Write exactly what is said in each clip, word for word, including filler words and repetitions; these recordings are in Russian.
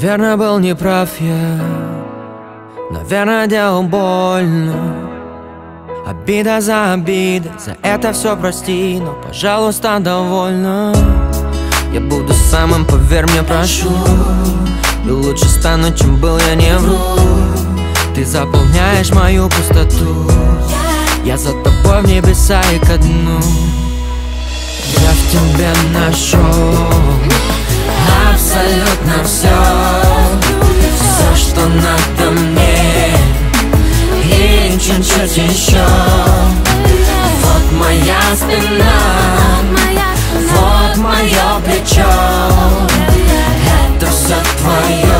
Наверное, был неправ я, наверное, делал больно. Обида за обидой, за это все прости, но, пожалуйста, довольно. Я буду самым, поверь мне, прошу, и лучше стану, чем был, я не вру. Ты заполняешь мою пустоту, я за тобой в небеса и ко дну. Я в тебе нашел абсолютно все, все, что надо мне, и чуть-чуть еще. Вот моя спина, вот мое плечо, это все твое,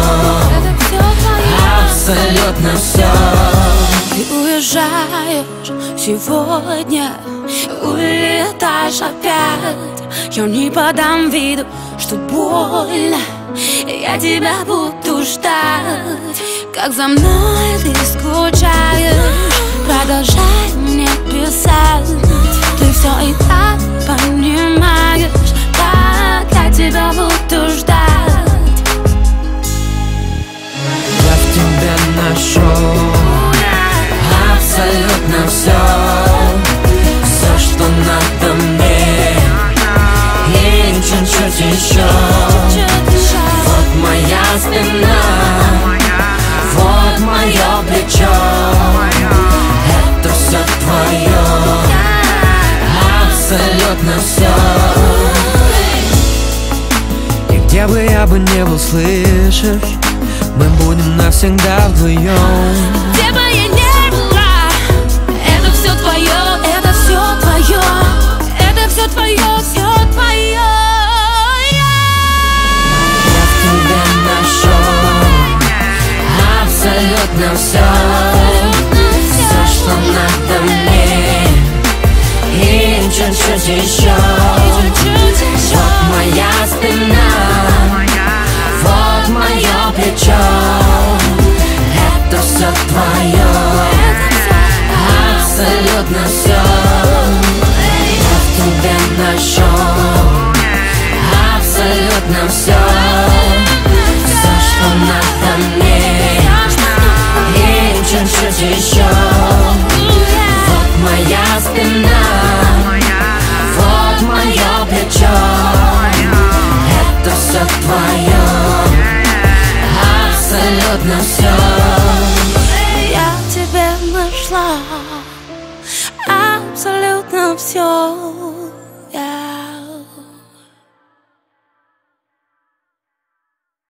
абсолютно все. Ты уезжаешь сегодня, улетаешь опять. Я не подам виду, что больно, я тебя буду ждать. Как за мной ты скучаешь, продолжай мне писать. Ты все и так понимаешь, как я тебя буду ждать. Я в тебе нашел абсолютно все, все, что надо мне, и чуть-чуть еще. Вот моя спина, вот мое плечо, это все твое, абсолютно все. И где бы я бы не был, слышишь, мы будем навсегда вдвоем. Где бы я ни была, это все твое, это все твое, это все твое, все твое. Я в тебе нашел абсолютно все, все, что надо мне, и чуть-чуть еще. Вот моя спина, вот мое плечо, это все твое, абсолютно все. Я в тебе нашел абсолютно все, все, что надо мне, и чуть-чуть еще. Вот моя спина, вот мое плечо, это все твое, абсолютно все. Я тебе нашла абсолютно все.